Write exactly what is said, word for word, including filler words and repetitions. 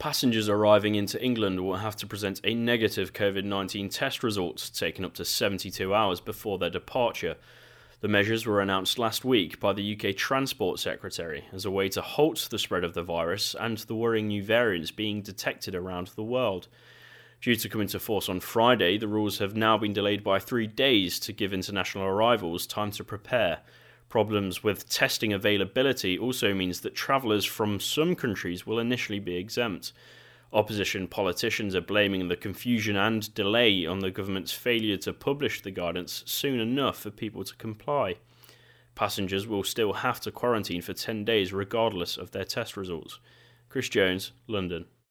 Passengers arriving into England will have to present a negative COVID nineteen test result, taken up to seventy-two hours before their departure. The measures were announced last week by the U K Transport Secretary as a way to halt the spread of the virus and the worrying new variants being detected around the world. Due to come into force on Friday, the rules have now been delayed by three days to give international arrivals time to prepare. Problems with testing availability also means that travellers from some countries will initially be exempt. Opposition politicians are blaming the confusion and delay on the government's failure to publish the guidance soon enough for people to comply. Passengers will still have to quarantine for ten days regardless of their test results. Chris Jones, London.